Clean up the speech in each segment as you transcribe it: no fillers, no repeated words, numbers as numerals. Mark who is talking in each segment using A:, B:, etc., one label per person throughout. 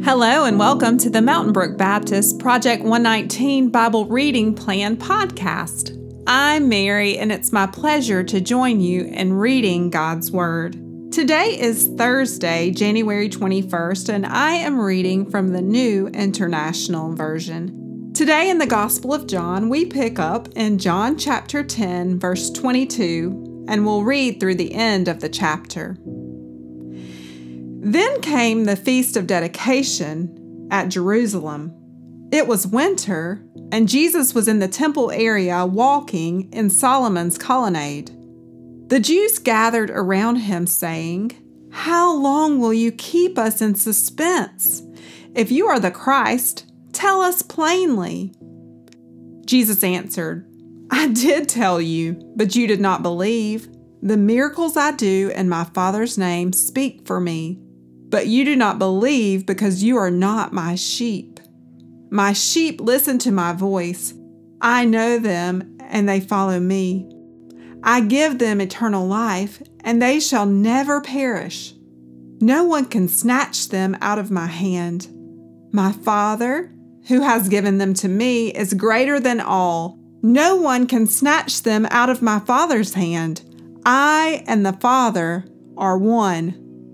A: Hello and welcome to the Mountain Brook Baptist Project 119 Bible Reading Plan podcast. I'm Mary and it's my pleasure to join you in reading God's Word. Today is Thursday, January 21st, and I am reading from the New International Version. Today in the Gospel of John, we pick up in John chapter 10, verse 22, and we'll read through the end of the chapter. Then came the Feast of Dedication at Jerusalem. It was winter, and Jesus was in the temple area walking in Solomon's colonnade. The Jews gathered around him, saying, "How long will you keep us in suspense? If you are the Christ, tell us plainly." Jesus answered, "I did tell you, but you did not believe. The miracles I do in my Father's name speak for me. But you do not believe because you are not my sheep. My sheep listen to my voice. I know them, and they follow me. I give them eternal life, and they shall never perish. No one can snatch them out of my hand. My Father, who has given them to me, is greater than all. No one can snatch them out of my Father's hand. I and the Father are one."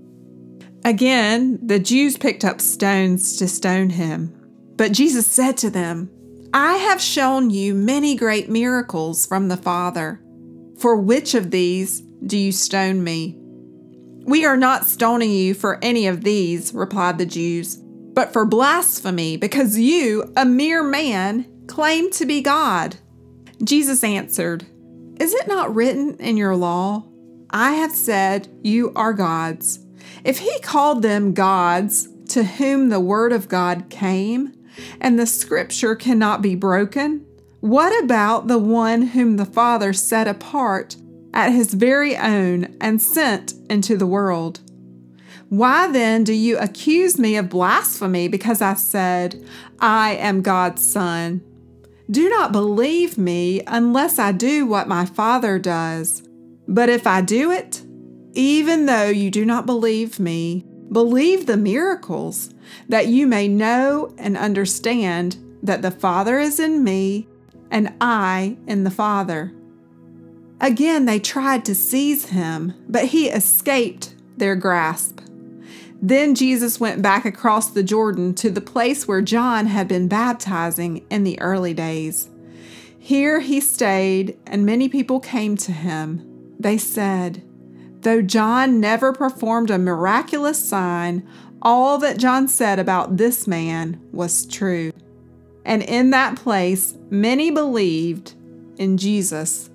A: Again, the Jews picked up stones to stone him. But Jesus said to them, "I have shown you many great miracles from the Father. For which of these do you stone me?" "We are not stoning you for any of these," replied the Jews, "but for blasphemy, because you, a mere man, claim to be God." Jesus answered, "Is it not written in your law, 'I have said you are gods'? If he called them gods to whom the word of God came, and the scripture cannot be broken, what about the one whom the Father set apart at his very own and sent into the world? Why then do you accuse me of blasphemy because I said, 'I am God's Son'? Do not believe me unless I do what my Father does. But if I do it, even though you do not believe me, believe the miracles, that you may know and understand that the Father is in me and I in the Father." Again they tried to seize him, but he escaped their grasp. Then Jesus went back across the Jordan to the place where John had been baptizing in the early days. Here he stayed, and many people came to him. They said, "Though John never performed a miraculous sign, all that John said about this man was true." And in that place, many believed in Jesus.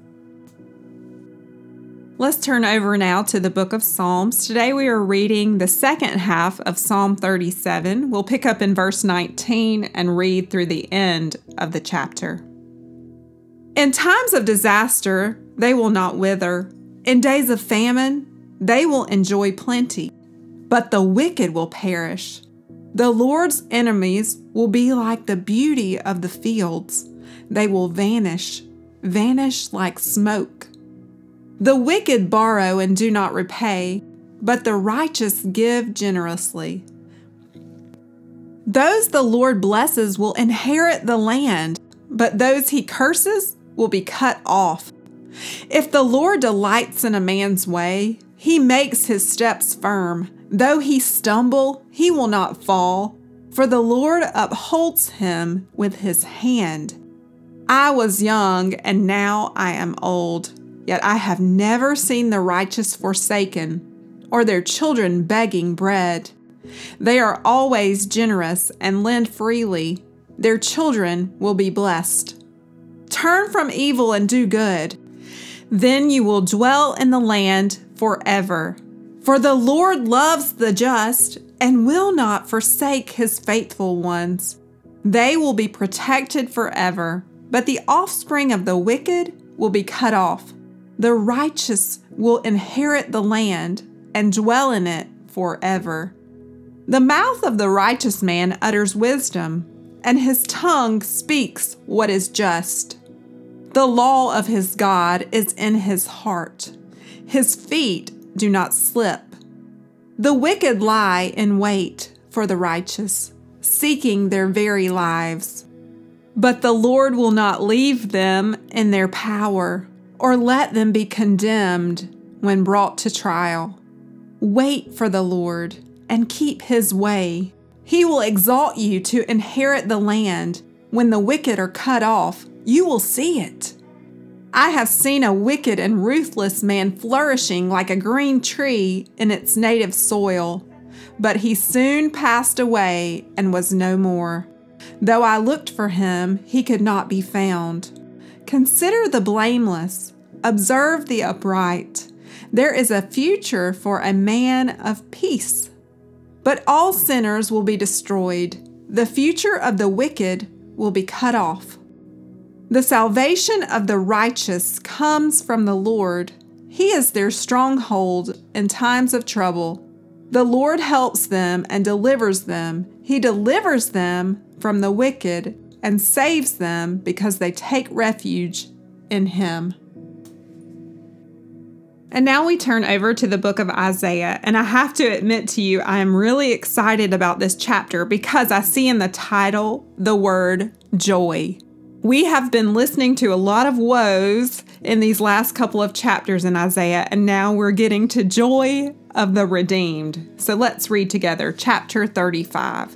A: Let's turn over now to the book of Psalms. Today we are reading the second half of Psalm 37. We'll pick up in verse 19 and read through the end of the chapter. "In times of disaster, they will not wither. In days of famine, they will enjoy plenty, but the wicked will perish. The Lord's enemies will be like the beauty of the fields. They will vanish like smoke. The wicked borrow and do not repay, but the righteous give generously. Those the Lord blesses will inherit the land, but those he curses will be cut off. If the Lord delights in a man's way, he makes his steps firm. Though he stumble, he will not fall, for the Lord upholds him with his hand. I was young, and now I am old, yet I have never seen the righteous forsaken, or their children begging bread. They are always generous and lend freely. Their children will be blessed. Turn from evil and do good. Then you will dwell in the land forever. For the Lord loves the just and will not forsake his faithful ones. They will be protected forever, but the offspring of the wicked will be cut off. The righteous will inherit the land and dwell in it forever. The mouth of the righteous man utters wisdom, and his tongue speaks what is just. The law of his God is in his heart. His feet do not slip. The wicked lie in wait for the righteous, seeking their very lives. But the Lord will not leave them in their power, or let them be condemned when brought to trial. Wait for the Lord and keep His way. He will exalt you to inherit the land. When the wicked are cut off, you will see it. I have seen a wicked and ruthless man flourishing like a green tree in its native soil, but he soon passed away and was no more. Though I looked for him, he could not be found. Consider the blameless, observe the upright. There is a future for a man of peace. But all sinners will be destroyed. The future of the wicked will be cut off. The salvation of the righteous comes from the Lord. He is their stronghold in times of trouble. The Lord helps them and delivers them. He delivers them from the wicked and saves them because they take refuge in Him. And now we turn over to the book of Isaiah, and I have to admit to you, I am really excited about this chapter because I see in the title the word joy. We have been listening to a lot of woes in these last couple of chapters in Isaiah, and now we're getting to joy of the redeemed. So let's read together chapter 35.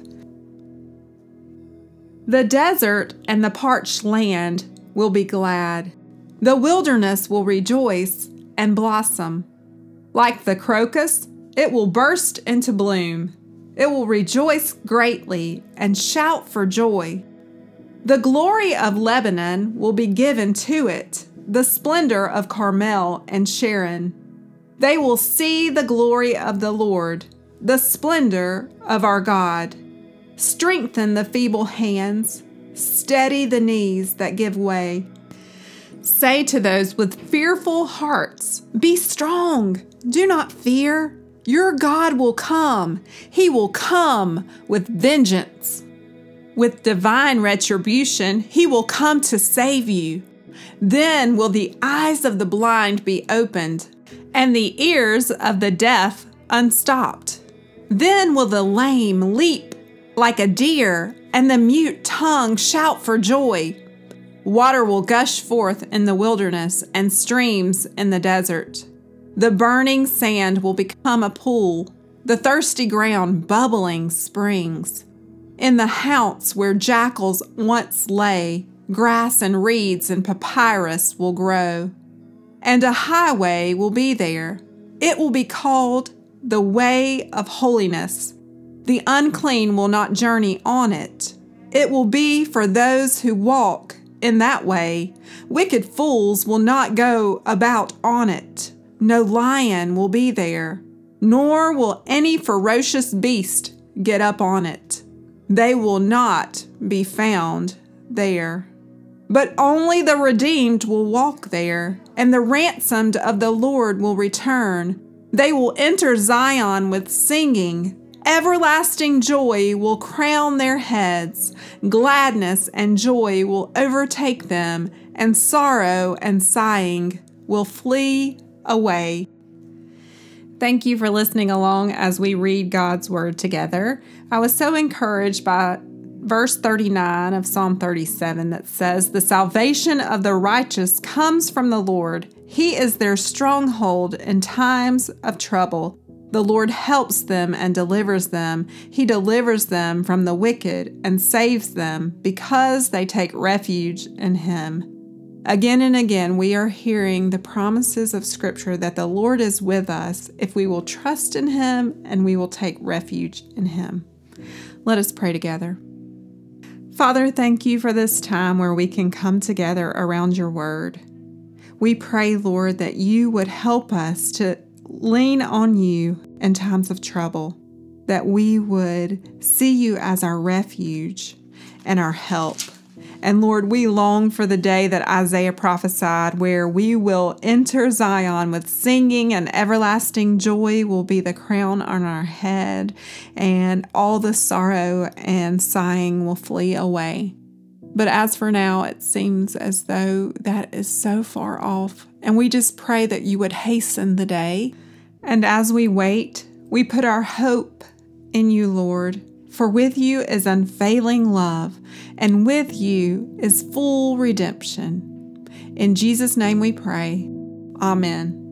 A: The desert and the parched land will be glad. The wilderness will rejoice and blossom. Like the crocus, it will burst into bloom. It will rejoice greatly and shout for joy. The glory of Lebanon will be given to it, the splendor of Carmel and Sharon. They will see the glory of the Lord, the splendor of our God. Strengthen the feeble hands, steady the knees that give way. Say to those with fearful hearts, be strong, do not fear. Your God will come. He will come with vengeance. With divine retribution, He will come to save you. Then will the eyes of the blind be opened, and the ears of the deaf unstopped. Then will the lame leap like a deer, and the mute tongue shout for joy. Water will gush forth in the wilderness and streams in the desert. The burning sand will become a pool, the thirsty ground bubbling springs. In the haunts where jackals once lay, grass and reeds and papyrus will grow. And a highway will be there. It will be called the way of holiness. The unclean will not journey on it. It will be for those who walk in that way. Wicked fools will not go about on it. No lion will be there, nor will any ferocious beast get up on it. They will not be found there. But only the redeemed will walk there, and the ransomed of the Lord will return. They will enter Zion with singing. Everlasting joy will crown their heads. Gladness and joy will overtake them, and sorrow and sighing will flee away. Thank you for listening along as we read God's Word together. I was so encouraged by verse 39 of Psalm 37 that says, "The salvation of the righteous comes from the Lord. He is their stronghold in times of trouble. The Lord helps them and delivers them. He delivers them from the wicked and saves them because they take refuge in Him." Again and again, we are hearing the promises of Scripture that the Lord is with us if we will trust in Him and we will take refuge in Him. Let us pray together. Father, thank you for this time where we can come together around your word. We pray, Lord, that you would help us to lean on you in times of trouble, that we would see you as our refuge and our help. And Lord, we long for the day that Isaiah prophesied where we will enter Zion with singing, and everlasting joy will be the crown on our head, and all the sorrow and sighing will flee away. But as for now, it seems as though that is so far off, and we just pray that you would hasten the day. And as we wait, we put our hope in you, Lord, for with you is unfailing love, and with you is full redemption. In Jesus' name we pray. Amen.